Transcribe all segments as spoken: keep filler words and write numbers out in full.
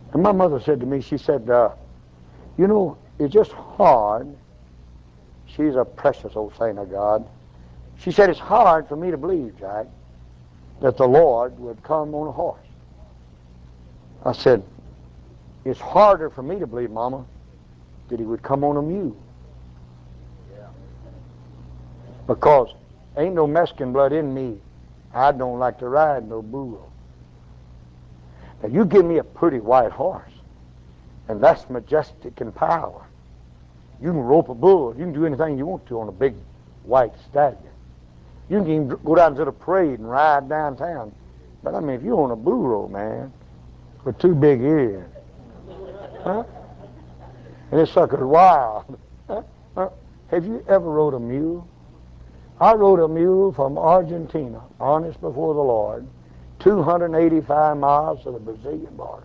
And my mother said to me, she said, uh, you know, it's just hard. She's a precious old saint of God. She said, it's hard for me to believe, Jack, that the Lord would come on a horse. I said, it's harder for me to believe, Mama, that he would come on a mule. Yeah. Because ain't no Mexican blood in me. I don't like to ride no bull. Now you give me a pretty white horse, and that's majestic in power. You can rope a bull. You can do anything you want to on a big white stallion. You can even go down to the parade and ride downtown. But I mean, if you're on a burro, man, with two big ears, huh? And this sucker's wild. Huh? Huh? Have you ever rode a mule? I rode a mule from Argentina, honest before the Lord, two hundred eighty-five miles to the Brazilian border.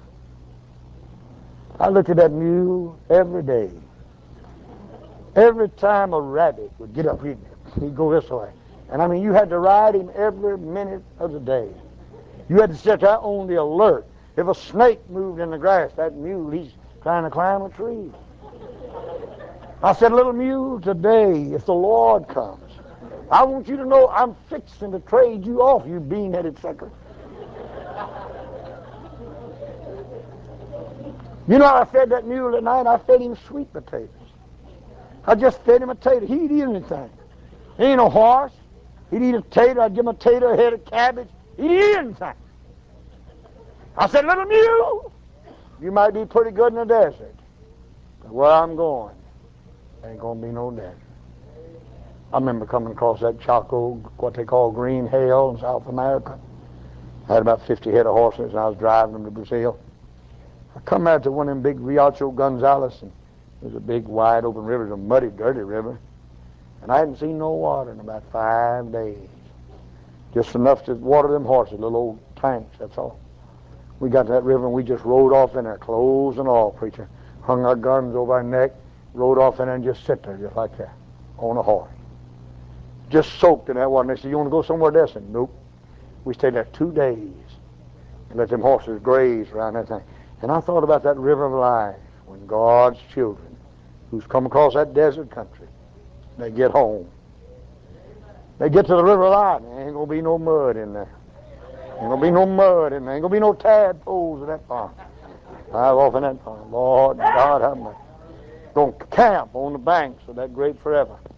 I looked at that mule every day. Every time a rabbit would get up, he'd, he'd go this way. And I mean, you had to ride him every minute of the day. You had to sit there on the alert. If a snake moved in the grass, that mule, he's trying to climb a tree. I said, little mule, today, if the Lord comes, I want you to know I'm fixing to trade you off, you bean-headed sucker. You know, I fed that mule at night. I fed him sweet potatoes. I just fed him a tater. He'd eat anything. He ain't no horse. He'd eat a tater. I'd give him a tater, a head of cabbage. He'd eat anything. I said, little mule, you might be pretty good in the desert, but where I'm going, ain't going to be no desert. I remember coming across that Chaco, what they call green hell in South America. I had about fifty head of horses, and I was driving them to Brazil. I come out to one of them big Riacho Gonzales, and there's a big, wide open river. It's a muddy, dirty river. And I hadn't seen no water in about five days. Just enough to water them horses, little old tanks, that's all. We got to that river, and we just rode off in there, clothes and all, preacher. Hung our guns over our neck, rode off in there, and just sit there, just like that, on a horse. Just soaked in that water. And they said, you want to go somewhere else? I said, nope. We stayed there two days and let them horses graze around that thing. And I thought about that river of life when God's children, who's come across that desert country, they get home. They get to the river of life, and there ain't going to be no mud in there. Ain't going to be no mud in there. Ain't going to be no tadpoles in that pond. Dive off in that pond. Lord God have mercy. Going to camp on the banks of that great forever.